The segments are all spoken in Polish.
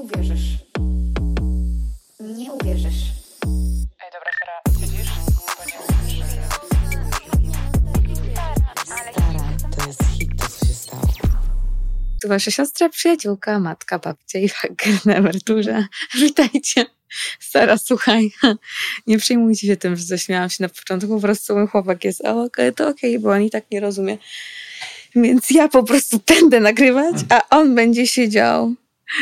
uwierzysz. Nie uwierzysz. Ej, dobra, Sara, siedzisz? Bo nie Stara, to jest hit, to co się stało. Tu wasza siostra, przyjaciółka, matka, babcia i haker na emeryturze. Witajcie. Sara, słuchaj, nie przejmujcie się tym, że zaśmiałam się na początku, po prostu mój chłopak jest okej, bo on i tak nie rozumie. Więc ja po prostu będę nagrywać, a on będzie siedział.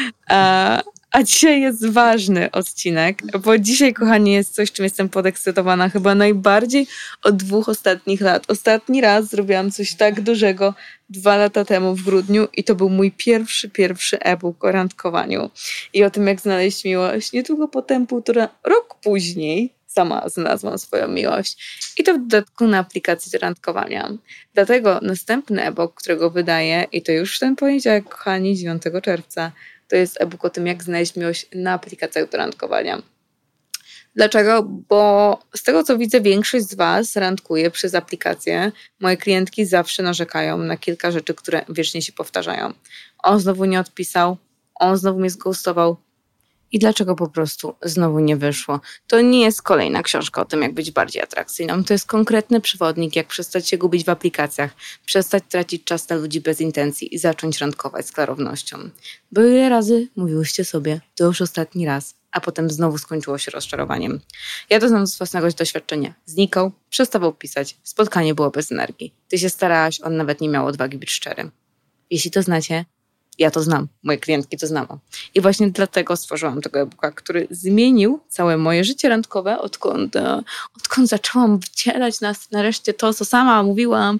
A dzisiaj jest ważny odcinek, bo dzisiaj, kochani, jest coś, czym jestem podekscytowana chyba najbardziej od 2 ostatnich lat. Ostatni raz zrobiłam coś tak dużego 2 lata temu w grudniu i to był mój pierwszy e-book o randkowaniu i o tym, jak znaleźć miłość. Niedługo potem, 1,5 roku później, sama znalazłam swoją miłość i to w dodatku na aplikacji do randkowania. Dlatego następny e-book, którego wydaję, i to już w ten poniedziałek, kochani, 9 czerwca, to jest e-book o tym, jak znaleźć miłość na aplikacjach do randkowania. Dlaczego? Bo z tego, co widzę, większość z was randkuje przez aplikacje. Moje klientki zawsze narzekają na kilka rzeczy, które wiecznie się powtarzają. On znowu nie odpisał, on znowu mnie zghostował. I dlaczego po prostu znowu nie wyszło? To nie jest kolejna książka o tym, jak być bardziej atrakcyjną. To jest konkretny przewodnik, jak przestać się gubić w aplikacjach, przestać tracić czas na ludzi bez intencji i zacząć randkować z klarownością. Bo ile razy mówiłyście sobie, to już ostatni raz, a potem znowu skończyło się rozczarowaniem. Ja to znam z własnego doświadczenia. Znikał, przestawał pisać, spotkanie było bez energii. Ty się starałaś, on nawet nie miał odwagi być szczery. Jeśli to znacie, ja to znam, moje klientki to znają. I właśnie dlatego stworzyłam tego e-booka, który zmienił całe moje życie randkowe, odkąd zaczęłam wcielać nareszcie to, co sama mówiłam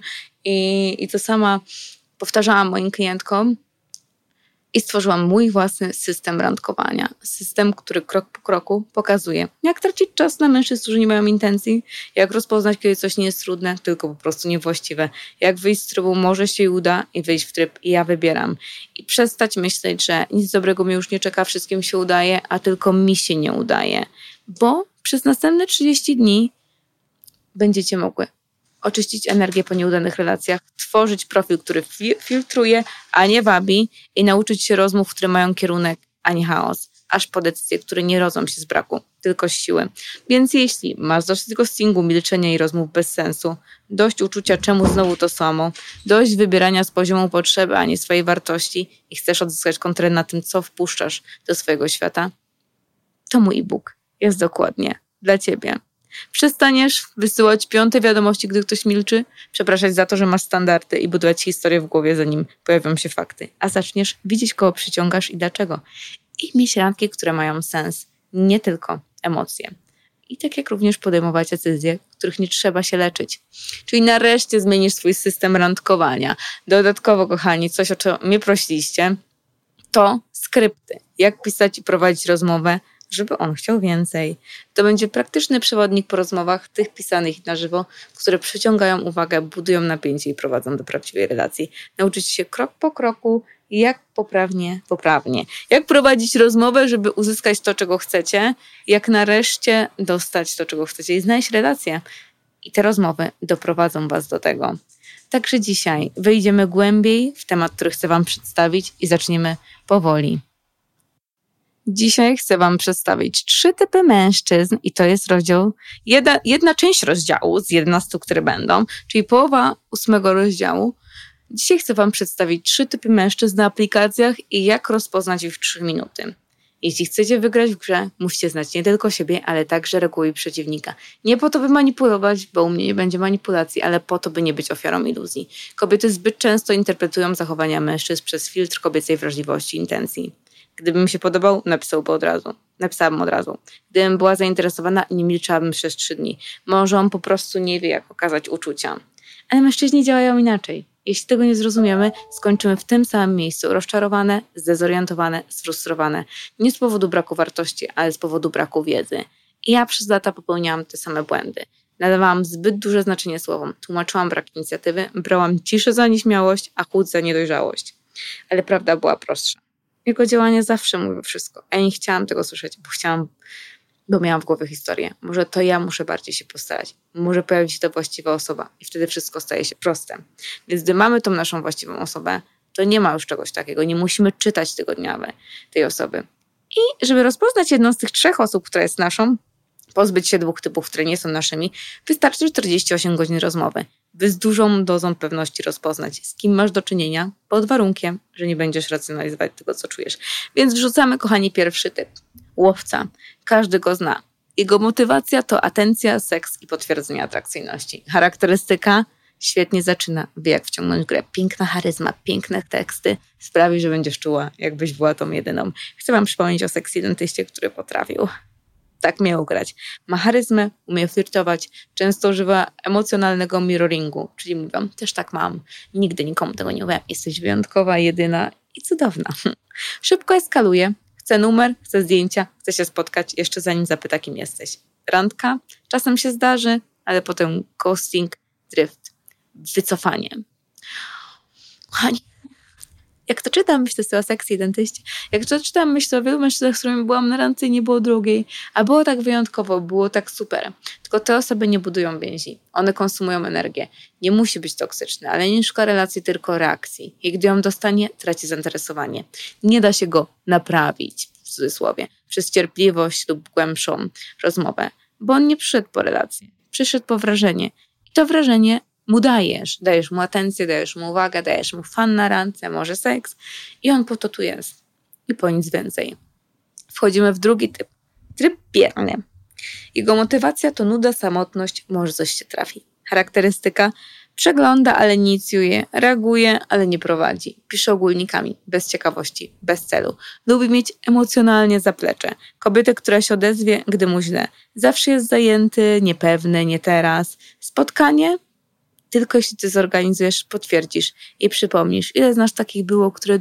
i co sama powtarzałam moim klientkom. I stworzyłam mój własny system randkowania. System, który krok po kroku pokazuje, jak tracić czas na mężczyzn, którzy nie mają intencji, jak rozpoznać, kiedy coś nie jest trudne, tylko po prostu niewłaściwe, jak wyjść z trybu może się uda i wyjść w tryb ja wybieram. I przestać myśleć, że nic dobrego mnie już nie czeka, wszystkim się udaje, a tylko mi się nie udaje. Bo przez następne 30 dni będziecie mogły oczyścić energię po nieudanych relacjach, tworzyć profil, który filtruje, a nie wabi i nauczyć się rozmów, które mają kierunek, a nie chaos, aż po decyzje, które nie rodzą się z braku, tylko z siły. Więc jeśli masz dość ghostingu, milczenia i rozmów bez sensu, dość uczucia, czemu znowu to samo, dość wybierania z poziomu potrzeby, a nie swojej wartości i chcesz odzyskać kontrolę na tym, co wpuszczasz do swojego świata, to mój e-book jest dokładnie dla ciebie. Przestaniesz wysyłać 5 wiadomości, gdy ktoś milczy, przepraszać za to, że masz standardy i budować historię w głowie, zanim pojawią się fakty. A zaczniesz widzieć, kogo przyciągasz i dlaczego. I mieć randki, które mają sens, nie tylko emocje. I tak jak również podejmować decyzje, których nie trzeba się leczyć. Czyli nareszcie zmienisz swój system randkowania. Dodatkowo, kochani, coś, o czym mnie prosiliście, to skrypty. Jak pisać i prowadzić rozmowę, żeby on chciał więcej. To będzie praktyczny przewodnik po rozmowach, tych pisanych na żywo, które przyciągają uwagę, budują napięcie i prowadzą do prawdziwej relacji. Nauczyć się krok po kroku, jak poprawnie. Jak prowadzić rozmowę, żeby uzyskać to, czego chcecie, jak nareszcie dostać to, czego chcecie i znaleźć relację. I te rozmowy doprowadzą was do tego. Także dzisiaj wejdziemy głębiej w temat, który chcę wam przedstawić i zaczniemy powoli. Dzisiaj chcę wam przedstawić 3 typy mężczyzn i to jest rozdział, jedna część rozdziału z 11, które będą, czyli połowa 8 rozdziału. Dzisiaj chcę wam przedstawić 3 typy mężczyzn na aplikacjach i jak rozpoznać ich w 3 minuty. Jeśli chcecie wygrać w grze, musicie znać nie tylko siebie, ale także reguły przeciwnika. Nie po to, by manipulować, bo u mnie nie będzie manipulacji, ale po to, by nie być ofiarą iluzji. Kobiety zbyt często interpretują zachowania mężczyzn przez filtr kobiecej wrażliwości i intencji. Gdybym się podobał, napisałabym od razu. Gdybym była zainteresowana, nie milczałabym przez 3 dni. Może on po prostu nie wie, jak okazać uczucia. Ale mężczyźni działają inaczej. Jeśli tego nie zrozumiemy, skończymy w tym samym miejscu, rozczarowane, zdezorientowane, sfrustrowane. Nie z powodu braku wartości, ale z powodu braku wiedzy. I ja przez lata popełniałam te same błędy. Nadawałam zbyt duże znaczenie słowom, tłumaczyłam brak inicjatywy, brałam ciszę za nieśmiałość, a chłód za niedojrzałość. Ale prawda była prostsza. Jego działania zawsze mówią wszystko. A ja nie chciałam tego słyszeć, bo miałam w głowie historię. Może to ja muszę bardziej się postarać. Może pojawi się ta właściwa osoba i wtedy wszystko staje się proste. Więc gdy mamy tą naszą właściwą osobę, to nie ma już czegoś takiego. Nie musimy czytać tygodniowe tej osoby. I żeby rozpoznać jedną z tych 3 osób, która jest naszą, pozbyć się 2 typów, które nie są naszymi, wystarczy 48 godzin rozmowy, by z dużą dozą pewności rozpoznać, z kim masz do czynienia, pod warunkiem, że nie będziesz racjonalizować tego, co czujesz. Więc wrzucamy, kochani, pierwszy typ. Łowca. Każdy go zna. Jego motywacja to atencja, seks i potwierdzenie atrakcyjności. Charakterystyka świetnie zaczyna, wie jak wciągnąć grę. Piękna charyzma, piękne teksty sprawi, że będziesz czuła, jakbyś była tą jedyną. Chcę wam przypomnieć o seksy-dentyście, który potrafił tak miał grać. Ma charyzmę, umie flirtować, często używa emocjonalnego mirroringu, czyli mówią, też tak mam, nigdy nikomu tego nie mówię, jesteś wyjątkowa, jedyna i cudowna. Szybko eskaluje, chce numer, chce zdjęcia, chce się spotkać jeszcze zanim zapyta, kim jesteś. Randka czasem się zdarzy, ale potem ghosting, drift, wycofanie. Kochani, jak to czytam, myślę sobie o seksy i dentyście. Jak to czytam, myślę o wielu mężczyznach, z którymi byłam na randce i nie było drugiej. A było tak wyjątkowo, było tak super. Tylko te osoby nie budują więzi. One konsumują energię. Nie musi być toksyczne, ale nie szuka relacji, tylko reakcji. I gdy ją dostanie, traci zainteresowanie. Nie da się go naprawić, w cudzysłowie, przez cierpliwość lub głębszą rozmowę. Bo on nie przyszedł po relację. Przyszedł po wrażenie. I to wrażenie mu dajesz. Dajesz mu atencję, dajesz mu uwagę, dajesz mu fan na randce, może seks i on po to tu jest. I po nic więcej. Wchodzimy w drugi typ. Tryb bierny. Jego motywacja to nuda, samotność, może coś się trafi. Charakterystyka przegląda, ale nie inicjuje, reaguje, ale nie prowadzi. Pisze ogólnikami, bez ciekawości, bez celu. Lubi mieć emocjonalnie zaplecze. Kobietę, która się odezwie, gdy mu źle. Zawsze jest zajęty, niepewny, nie teraz. Spotkanie? Tylko jeśli ty zorganizujesz, potwierdzisz i przypomnisz. Ile z nas takich było, które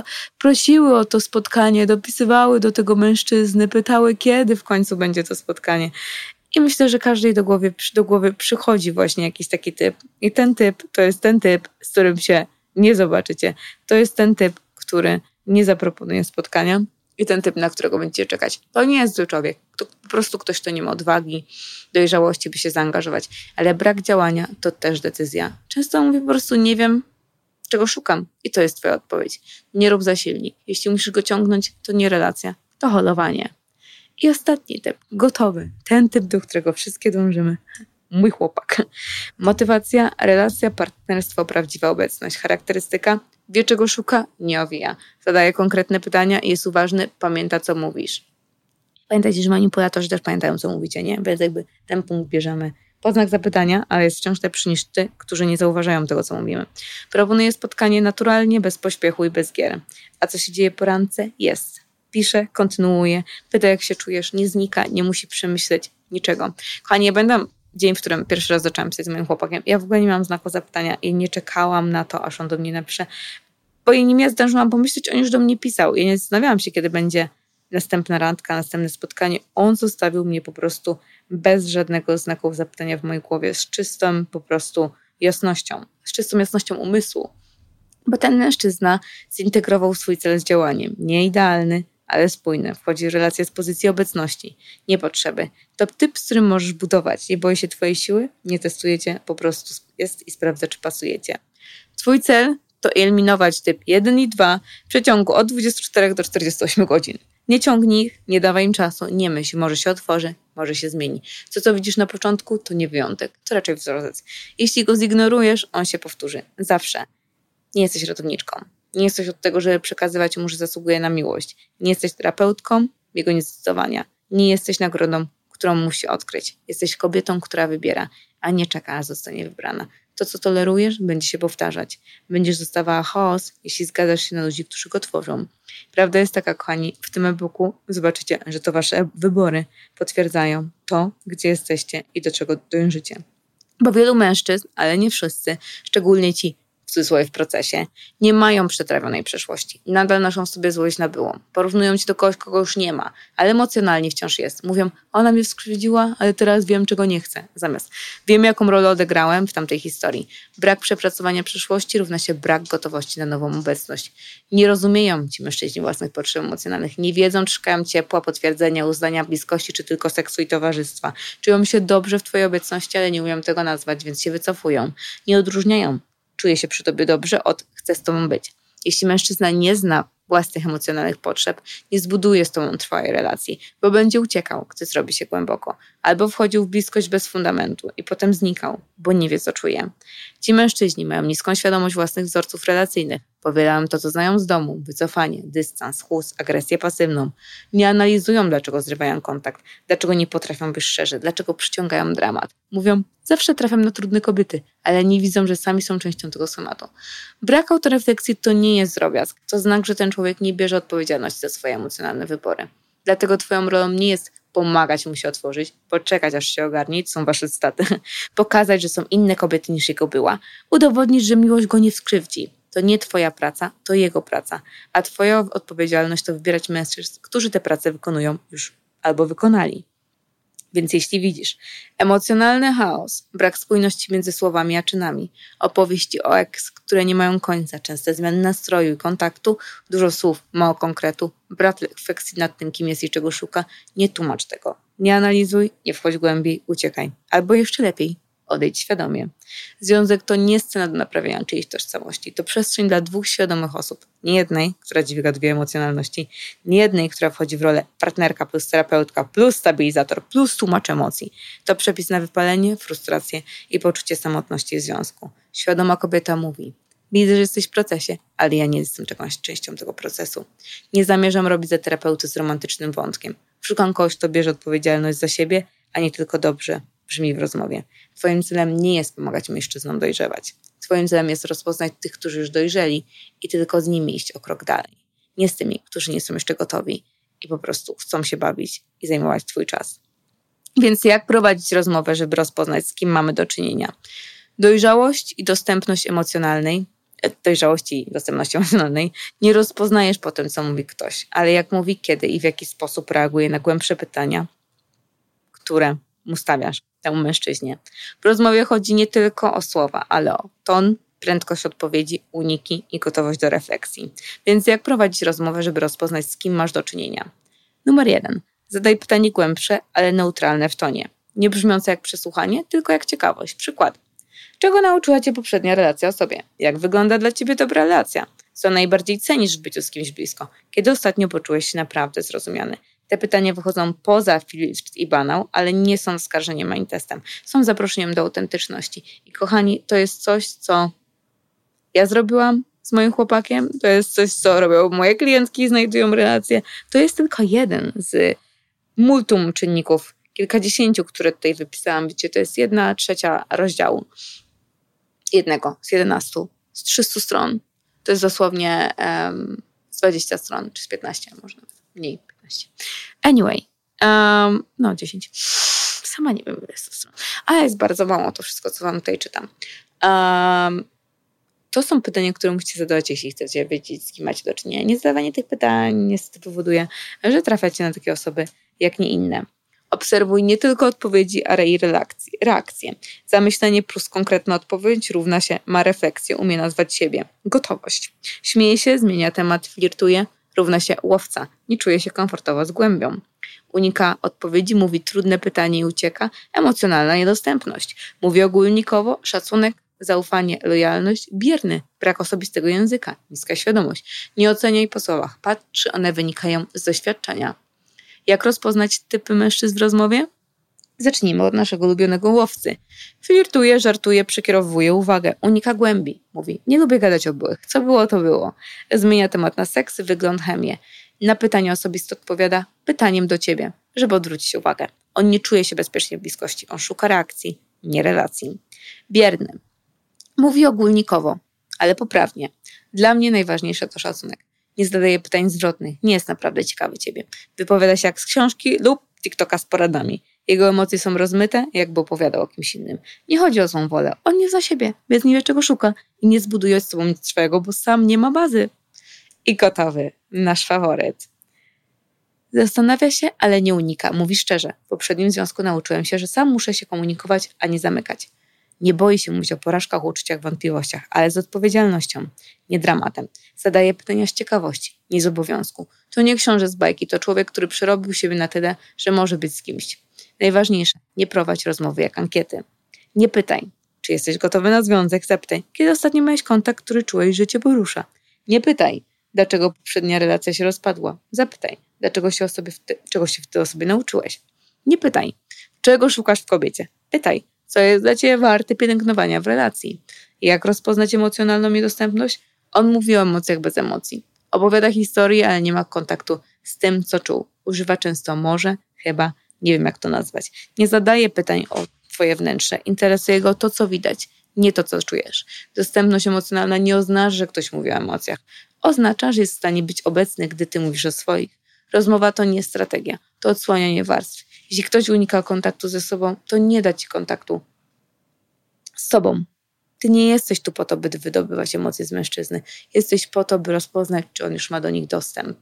prosiły o to spotkanie, dopisywały do tego mężczyzny, pytały, kiedy w końcu będzie to spotkanie. I myślę, że każdej do głowy przychodzi właśnie jakiś taki typ. I ten typ to jest ten typ, z którym się nie zobaczycie. To jest ten typ, który nie zaproponuje spotkania i ten typ, na którego będziecie czekać. To nie jest zły człowiek. To po prostu ktoś, kto nie ma odwagi, dojrzałości, by się zaangażować. Ale brak działania to też decyzja. Często mówię po prostu nie wiem, czego szukam. I to jest twoja odpowiedź. Nie rób za silnik. Jeśli musisz go ciągnąć, to nie relacja, to holowanie. I ostatni typ, gotowy. Ten typ, do którego wszystkie dążymy. Mój chłopak. Motywacja, relacja, partnerstwo, prawdziwa obecność. Charakterystyka, wie czego szuka, nie owija. Zadaje konkretne pytania i jest uważny, pamięta co mówisz. Pamiętajcie, że manipulatorzy też pamiętają co mówicie, nie? Więc jakby ten punkt bierzemy pod znak zapytania, ale jest wciąż lepszy niż ty, którzy nie zauważają tego, co mówimy. Proponuje spotkanie naturalnie, bez pośpiechu i bez gier. A co się dzieje po randce? Jest. Pisze, kontynuuje, pyta jak się czujesz, nie znika, nie musi przemyśleć niczego. Kochani, ja będę dzień, w którym pierwszy raz zaczęłam pisać z moim chłopakiem. Ja w ogóle nie miałam znaku zapytania i nie czekałam na to, aż on do mnie napisze. Bo nim ja zdążyłam pomyśleć, on już do mnie pisał. Ja nie zastanawiałam się, kiedy będzie następna randka, następne spotkanie. On zostawił mnie po prostu bez żadnego znaku zapytania w mojej głowie, z czystą po prostu jasnością, z czystą jasnością umysłu. Bo ten mężczyzna zintegrował swój cel z działaniem. Nie idealny, ale spójny. Wchodzi w relację z pozycji obecności, nie potrzeby. To typ, z którym możesz budować. Nie boi się twojej siły, nie testujecie, po prostu jest i sprawdza, czy pasujecie. Twój cel to eliminować typ 1 i 2 w przeciągu od 24 do 48 godzin. Nie ciągnij ich, nie dawaj im czasu, nie myśl, może się otworzy, może się zmieni. Co widzisz na początku, to nie wyjątek, to raczej wzorzec. Jeśli go zignorujesz, on się powtórzy. Zawsze. Nie jesteś ratowniczką. Nie jesteś od tego, żeby przekazywać mu, że zasługuje na miłość. Nie jesteś terapeutką jego niezdecydowania. Nie jesteś nagrodą, którą musi odkryć. Jesteś kobietą, która wybiera, a nie czeka, aż zostanie wybrana. To, co tolerujesz, będzie się powtarzać. Będziesz dostawała chaos, jeśli zgadzasz się na ludzi, którzy go tworzą. Prawda jest taka, kochani, w tym e-booku zobaczycie, że to wasze wybory potwierdzają to, gdzie jesteście i do czego dążycie. Bo wielu mężczyzn, ale nie wszyscy, szczególnie ci, w cudzysłowie w procesie, nie mają przetrawionej przeszłości. Nadal noszą w sobie złość na byłą. Porównują cię do kogoś, kogo już nie ma, ale emocjonalnie wciąż jest. Mówią, ona mnie skrzywdziła, ale teraz wiem, czego nie chcę. Zamiast wiem, jaką rolę odegrałem w tamtej historii. Brak przepracowania przeszłości równa się brak gotowości na nową obecność. Nie rozumieją ci mężczyźni własnych potrzeb emocjonalnych. Nie wiedzą, czy szukają ciepła, potwierdzenia, uznania, bliskości, czy tylko seksu i towarzystwa. Czują się dobrze w twojej obecności, ale nie umieją tego nazwać, więc się wycofują. Nie odróżniają. Czuje się przy tobie dobrze od chcę z tobą być. Jeśli mężczyzna nie zna własnych emocjonalnych potrzeb, nie zbuduje z tobą trwałej relacji, bo będzie uciekał, gdy zrobi się głęboko, albo wchodził w bliskość bez fundamentu i potem znikał, bo nie wie, co czuje. Ci mężczyźni mają niską świadomość własnych wzorców relacyjnych, powielają to, co znają z domu, wycofanie, dystans, chłód, agresję pasywną. Nie analizują, dlaczego zrywają kontakt, dlaczego nie potrafią być szczerzy, dlaczego przyciągają dramat. Mówią, zawsze trafiam na trudne kobiety, ale nie widzą, że sami są częścią tego schematu. Brak autorefleksji to nie jest drobiazg, to znak, że ten człowiek nie bierze odpowiedzialności za swoje emocjonalne wybory. Dlatego twoją rolą nie jest pomagać mu się otworzyć, poczekać aż się ogarnie, to są wasze staty, pokazać, że są inne kobiety niż jego była, udowodnić, że miłość go nie skrzywdzi. To nie twoja praca, to jego praca, a twoja odpowiedzialność to wybierać mężczyzn, którzy tę pracę wykonują już albo wykonali. Więc jeśli widzisz emocjonalny chaos, brak spójności między słowami a czynami, opowieści o ex, które nie mają końca, częste zmiany nastroju i kontaktu, dużo słów, mało konkretu, brak refleksji nad tym, kim jest i czego szuka, nie tłumacz tego. Nie analizuj, nie wchodź głębiej, uciekaj. Albo jeszcze lepiej, odejdź świadomie. Związek to nie scena do naprawiania czyjejś tożsamości. To przestrzeń dla dwóch świadomych osób. Nie jednej, która dźwiga dwie emocjonalności. Nie jednej, która wchodzi w rolę partnerka plus terapeutka plus stabilizator plus tłumacz emocji. To przepis na wypalenie, frustrację i poczucie samotności w związku. Świadoma kobieta mówi: widzę, że jesteś w procesie, ale ja nie jestem jakąś częścią tego procesu. Nie zamierzam robić za terapeuty z romantycznym wątkiem. Szukam kogoś, kto bierze odpowiedzialność za siebie, a nie tylko dobrze brzmi w rozmowie. Twoim celem nie jest pomagać mężczyznom dojrzewać. Twoim celem jest rozpoznać tych, którzy już dojrzeli i tylko z nimi iść o krok dalej. Nie z tymi, którzy nie są jeszcze gotowi i po prostu chcą się bawić i zajmować twój czas. Więc jak prowadzić rozmowę, żeby rozpoznać, z kim mamy do czynienia? Dojrzałości i dostępności emocjonalnej nie rozpoznajesz po tym, co mówi ktoś, ale jak mówi, kiedy i w jaki sposób reaguje na głębsze pytania, które mu stawiasz temu mężczyźnie. W rozmowie chodzi nie tylko o słowa, ale o ton, prędkość odpowiedzi, uniki i gotowość do refleksji. Więc jak prowadzić rozmowę, żeby rozpoznać, z kim masz do czynienia? Numer 1. Zadaj pytanie głębsze, ale neutralne w tonie. Nie brzmiące jak przesłuchanie, tylko jak ciekawość. Przykład. Czego nauczyła cię poprzednia relacja o sobie? Jak wygląda dla ciebie dobra relacja? Co najbardziej cenisz w byciu z kimś blisko? Kiedy ostatnio poczułeś się naprawdę zrozumiany? Te pytania wychodzą poza filtr i banał, ale nie są oskarżeniem ani testem. Są zaproszeniem do autentyczności. I kochani, to jest coś, co ja zrobiłam z moim chłopakiem. To jest coś, co robią moje klientki i znajdują relacje. To jest tylko jeden z multum czynników, kilkadziesięciu, które tutaj wypisałam. Wiecie, to jest 1/3 rozdziału. Jednego z 11, z 300 stron. To jest dosłownie z 20 stron, czy z 15, może nawet mniej. Anyway, 10. Sama nie wiem, ile jest to stron. Ale jest bardzo mało to wszystko, co wam tutaj czytam. To są pytania, które musicie zadawać, jeśli chcecie wiedzieć, z kim macie do czynienia. Niezadawanie tych pytań niestety powoduje, że trafiacie na takie osoby, jak nie inne. Obserwuj nie tylko odpowiedzi, ale i reakcje. Zamyślenie plus konkretna odpowiedź równa się ma refleksję, umie nazwać siebie. Gotowość. Śmieje się, zmienia temat, flirtuje, równa się łowca. Nie czuje się komfortowo z głębią. Unika odpowiedzi, mówi trudne pytanie i ucieka. Emocjonalna niedostępność. Mówi ogólnikowo, szacunek, zaufanie, lojalność, bierny, brak osobistego języka, niska świadomość. Nie oceniaj po słowach, patrz, czy one wynikają z doświadczenia. Jak rozpoznać typy mężczyzn w rozmowie? Zacznijmy od naszego ulubionego łowcy. Flirtuje, żartuje, przekierowuje uwagę, unika głębi. Mówi, nie lubię gadać o byłych, co było, to było. Zmienia temat na seks, wygląd, chemię. Na pytanie osobiste odpowiada pytaniem do ciebie, żeby odwrócić uwagę. On nie czuje się bezpiecznie w bliskości, on szuka reakcji, nie relacji. Bierny. Mówi ogólnikowo, ale poprawnie. Dla mnie najważniejsze to szacunek. Nie zadaje pytań zwrotnych, nie jest naprawdę ciekawy ciebie. Wypowiada się jak z książki lub TikToka z poradami. Jego emocje są rozmyte, jakby opowiadał o kimś innym. Nie chodzi o złą wolę, on nie zna siebie, więc nie wie czego szuka i nie zbuduje z tobą nic swojego, bo sam nie ma bazy. I gotowy, nasz faworyt. Zastanawia się, ale nie unika, mówi szczerze. W poprzednim związku nauczyłem się, że sam muszę się komunikować, a nie zamykać. Nie boi się mówić o porażkach, uczuciach, wątpliwościach, ale z odpowiedzialnością, nie dramatem. Zadaje pytania z ciekawości, nie z obowiązku. To nie książę z bajki, to człowiek, który przerobił siebie na tyle, że może być z kimś. Najważniejsze, nie prowadź rozmowy jak ankiety. Nie pytaj, czy jesteś gotowy na związek, zapytaj, kiedy ostatnio miałeś kontakt, który czułeś, że cię porusza. Nie pytaj, Dlaczego poprzednia relacja się rozpadła? Zapytaj. Czego się w tej osobie nauczyłeś? Nie pytaj. Czego szukasz w kobiecie? Pytaj. Co jest dla ciebie warte pielęgnowania w relacji? Jak rozpoznać emocjonalną niedostępność? On mówi o emocjach bez emocji. Opowiada historię, ale nie ma kontaktu z tym, co czuł. Używa często może, chyba, nie wiem jak to nazwać. Nie zadaje pytań o twoje wnętrze. Interesuje go to, co widać, nie to, co czujesz. Dostępność emocjonalna nie oznacza, że ktoś mówi o emocjach. Oznacza, że jest w stanie być obecny, gdy ty mówisz o swoich. Rozmowa to nie strategia, to odsłanianie warstw. Jeśli ktoś unika kontaktu ze sobą, to nie da ci kontaktu z sobą. Ty nie jesteś tu po to, by wydobywać emocje z mężczyzny. Jesteś po to, by rozpoznać, czy on już ma do nich dostęp.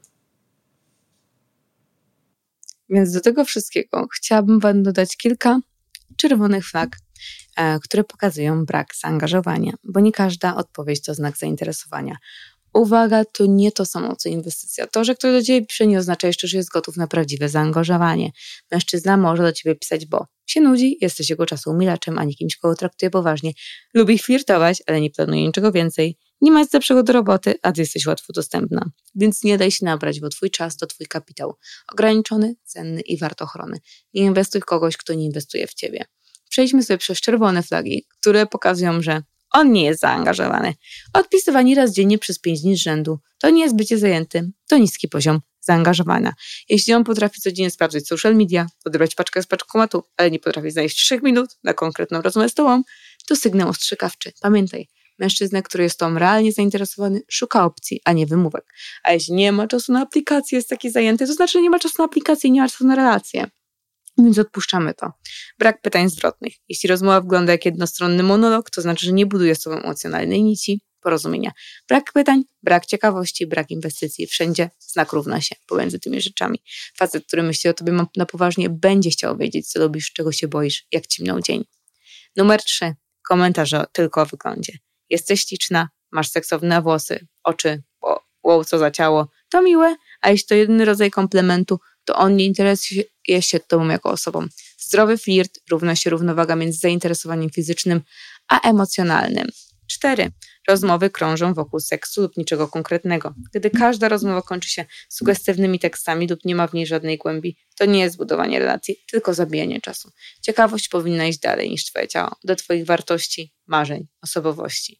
Więc do tego wszystkiego chciałabym wam dodać kilka czerwonych flag, które pokazują brak zaangażowania, bo nie każda odpowiedź to znak zainteresowania. Uwaga, to nie to samo co inwestycja. To, że ktoś do ciebie pisze, nie oznacza jeszcze, że jest gotów na prawdziwe zaangażowanie. Mężczyzna może do ciebie pisać, bo się nudzi, jesteś jego czasu umilaczem, a nie kimś, kogo traktuje poważnie. Lubi flirtować, ale nie planuje niczego więcej. Nie ma nic lepszego do roboty, a ty jesteś łatwo dostępna. Więc nie daj się nabrać, bo twój czas to twój kapitał. Ograniczony, cenny i wartochronny. Nie inwestuj w kogoś, kto nie inwestuje w ciebie. Przejdźmy sobie przez czerwone flagi, które pokazują, że on nie jest zaangażowany. Odpisywanie raz dziennie przez 5 dni z rzędu to nie jest bycie zajętym, to niski poziom zaangażowania. Jeśli on potrafi codziennie sprawdzać social media, odebrać paczkę z paczkomatu, ale nie potrafi znaleźć 3 minut na konkretną rozmowę z tobą, to sygnał ostrzegawczy. Pamiętaj, mężczyzna, który jest tą realnie zainteresowany, szuka opcji, a nie wymówek. A jeśli nie ma czasu na aplikację, jest taki zajęty, to znaczy, że nie ma czasu na aplikację i nie ma czasu na relację. Więc odpuszczamy to. Brak pytań zwrotnych. Jeśli rozmowa wygląda jak jednostronny monolog, to znaczy, że nie buduje z tobą emocjonalnej nici porozumienia. Brak pytań, brak ciekawości, brak inwestycji. Wszędzie znak równa się pomiędzy tymi rzeczami. Facet, który myśli o tobie na poważnie, będzie chciał wiedzieć, co lubisz, czego się boisz, jak ci minął dzień. Numer 3. Komentarze tylko o wyglądzie. Jesteś śliczna, masz seksowne włosy, oczy, wow, co za ciało. To miłe, a jeśli to jedyny rodzaj komplementu, to on nie interesuje się tobą jako osobą. Zdrowy flirt równa się równowaga między zainteresowaniem fizycznym a emocjonalnym. 4. Rozmowy krążą wokół seksu lub niczego konkretnego. Gdy każda rozmowa kończy się sugestywnymi tekstami lub nie ma w niej żadnej głębi, to nie jest budowanie relacji, tylko zabijanie czasu. Ciekawość powinna iść dalej niż twoje ciało, do twoich wartości, marzeń, osobowości.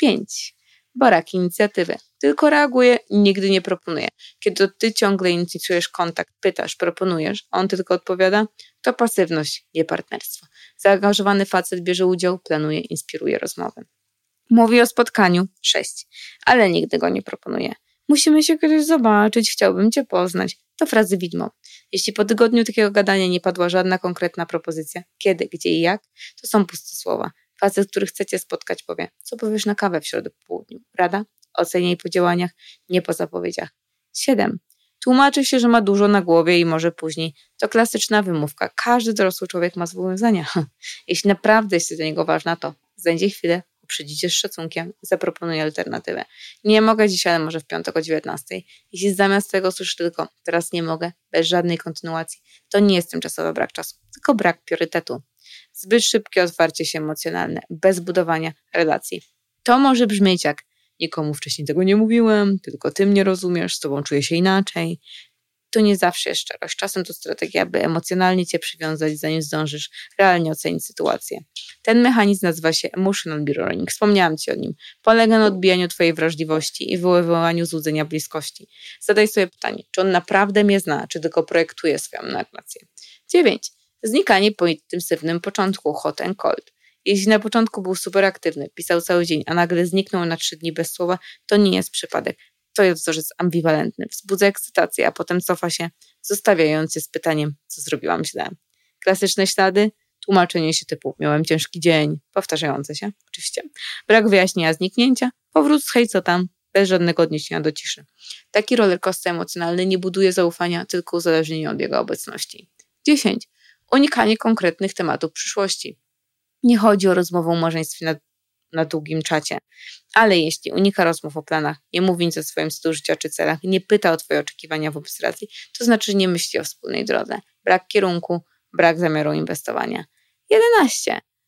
5. Brak inicjatywy. Tylko reaguje, nigdy nie proponuje. Kiedy ty ciągle inicjujesz kontakt, pytasz, proponujesz, a on tylko odpowiada, to pasywność, nie partnerstwo. Zaangażowany facet bierze udział, planuje, inspiruje rozmowę. Mówi o spotkaniu 6, ale nigdy go nie proponuje. Musimy się kiedyś zobaczyć, chciałbym cię poznać. To frazy widmo. Jeśli po tygodniu takiego gadania nie padła żadna konkretna propozycja, kiedy, gdzie i jak, to są puste słowa. Facet, który chce cię spotkać, powie, co powiesz na kawę w środę po południu. Rada? Oceń jej po działaniach, nie po zapowiedziach. 7. Tłumaczy się, że ma dużo na głowie i może później. To klasyczna wymówka. Każdy dorosły człowiek ma zobowiązania. Jeśli naprawdę jesteś dla niego ważna, to znajdzie chwilę, uprzedzicie z szacunkiem, zaproponuj alternatywę. Nie mogę dzisiaj, ale może w piątek o 19:00. Jeśli zamiast tego słyszysz tylko teraz nie mogę, bez żadnej kontynuacji, to nie jest tymczasowy brak czasu, tylko brak priorytetu. Zbyt szybkie otwarcie się emocjonalne, bez budowania relacji. To może brzmieć jak nikomu wcześniej tego nie mówiłem, tylko ty mnie rozumiesz, z tobą czuję się inaczej. To nie zawsze jest szczerość. Czasem to strategia, by emocjonalnie cię przywiązać, zanim zdążysz realnie ocenić sytuację. Ten mechanizm nazywa się emotional mirroring. Wspomniałam ci o nim. Polega na odbijaniu twojej wrażliwości i wywoływaniu złudzenia bliskości. Zadaj sobie pytanie, czy on naprawdę mnie zna, czy tylko projektuje swoją narrację. 9. Znikanie po intensywnym początku, hot and cold. Jeśli na początku był super aktywny, pisał cały dzień, a nagle zniknął na 3 dni bez słowa, to nie jest przypadek. To jest wzorzec ambiwalentny. Wzbudza ekscytację, a potem cofa się, zostawiając je z pytaniem, co zrobiłam źle. Klasyczne ślady? Tłumaczenie się typu miałem ciężki dzień, powtarzające się oczywiście. Brak wyjaśnienia zniknięcia, powrót z hej co tam, bez żadnego odniesienia do ciszy. Taki rollercoaster emocjonalny nie buduje zaufania, tylko uzależnienie od jego obecności. 10. Unikanie konkretnych tematów przyszłości. Nie chodzi o rozmowę o małżeństwie na długim czacie, ale jeśli unika rozmów o planach, nie mówi nic o swoim stylu życia czy celach, nie pyta o twoje oczekiwania wobec relacji, to znaczy, że nie myśli o wspólnej drodze. Brak kierunku, brak zamiaru inwestowania. 11.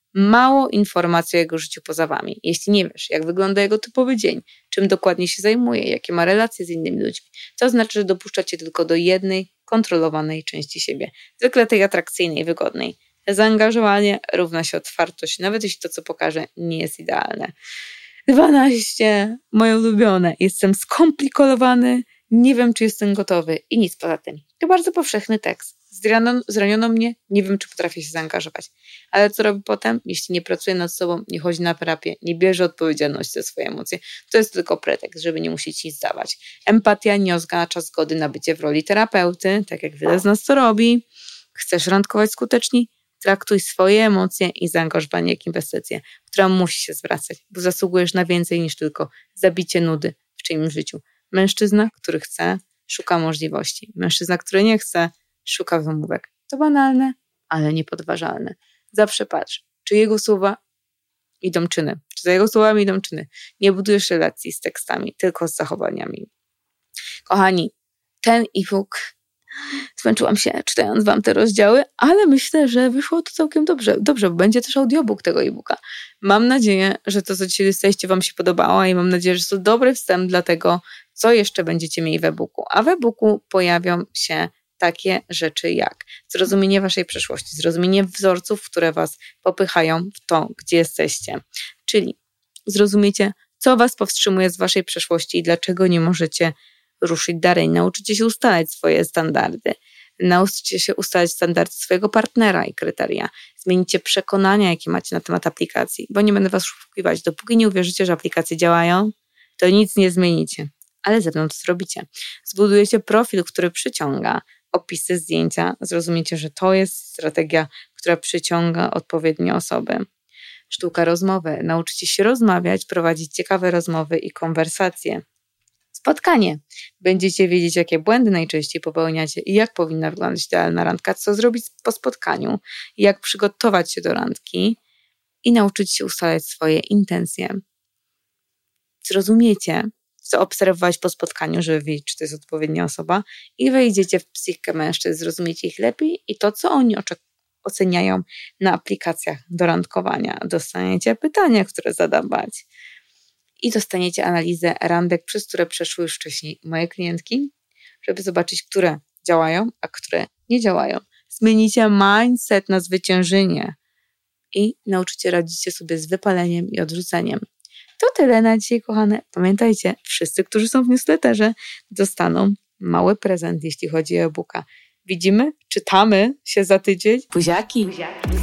mało informacji o jego życiu poza wami. Jeśli nie wiesz, jak wygląda jego typowy dzień, czym dokładnie się zajmuje, jakie ma relacje z innymi ludźmi, to znaczy, że dopuszczacie tylko do jednej kontrolowanej części siebie, zwykle tej atrakcyjnej, wygodnej. Zaangażowanie równa się otwartość, nawet jeśli to, co pokażę, nie jest idealne. 12. Moje ulubione. Jestem skomplikowany, nie wiem, czy jestem gotowy i nic poza tym. To bardzo powszechny tekst. Zraniono mnie, nie wiem, czy potrafię się zaangażować. Ale co robi potem? Jeśli nie pracuje nad sobą, nie chodzi na terapię, nie bierze odpowiedzialności za swoje emocje, to jest tylko pretekst, żeby nie musieć nic dawać. Empatia nie oznacza zgody na bycie w roli terapeuty, tak jak wiele z nas to robi. Chcesz randkować skutecznie? Traktuj swoje emocje i zaangażowanie jak inwestycję, która musi się zwracać, bo zasługujesz na więcej niż tylko zabicie nudy w czyimś życiu. Mężczyzna, który chce, szuka możliwości. Mężczyzna, który nie chce, szuka wymówek. To banalne, ale niepodważalne. Zawsze patrz, czy jego słowa idą czyny, czy za jego słowami idą czyny. Nie budujesz relacji z tekstami, tylko z zachowaniami. Kochani, ten e-book, zmęczyłam się czytając wam te rozdziały, ale myślę, że wyszło to całkiem dobrze, bo będzie też audiobook tego e-booka. Mam nadzieję, że to, co dzisiaj dostaliście, wam się podobało i mam nadzieję, że to dobry wstęp dla tego, co jeszcze będziecie mieli w e-booku. A w e-booku pojawią się takie rzeczy jak zrozumienie waszej przeszłości, zrozumienie wzorców, które was popychają w to, gdzie jesteście. Czyli zrozumiecie, co was powstrzymuje z waszej przeszłości i dlaczego nie możecie ruszyć dalej. Nauczycie się ustalać swoje standardy. Nauczycie się ustalać standardy swojego partnera i kryteria. Zmienicie przekonania, jakie macie na temat aplikacji, bo nie będę was oszukiwać. Dopóki nie uwierzycie, że aplikacje działają, to nic nie zmienicie. Ale ze mną to zrobicie. Zbudujecie profil, który przyciąga opisy, zdjęcia. Zrozumiecie, że to jest strategia, która przyciąga odpowiednie osoby. Sztuka rozmowy. Nauczycie się rozmawiać, prowadzić ciekawe rozmowy i konwersacje. Spotkanie. Będziecie wiedzieć, jakie błędy najczęściej popełniacie i jak powinna wyglądać idealna randka, co zrobić po spotkaniu, jak przygotować się do randki i nauczyć się ustalać swoje intencje. Zrozumiecie, co obserwować po spotkaniu, żeby wiedzieć, czy to jest odpowiednia osoba i wejdziecie w psychikę mężczyzn, zrozumiecie ich lepiej i to, co oni oceniają na aplikacjach do randkowania. Dostaniecie pytania, które zadawać. I dostaniecie analizę randek, przez które przeszły już wcześniej moje klientki, żeby zobaczyć, które działają, a które nie działają. Zmienicie mindset na zwyciężenie i nauczycie radzić sobie z wypaleniem i odrzuceniem. To tyle na dzisiaj, kochane. Pamiętajcie, wszyscy, którzy są w newsletterze, dostaną mały prezent, jeśli chodzi o e-booka. Widzimy, czytamy się za tydzień. Buziaki.